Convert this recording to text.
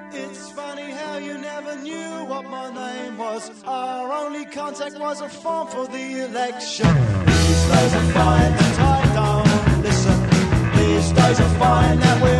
It's funny how you never knew what my name was. Our only contact was a form for the election. These days are fine and I don't listen. These days are fine that we're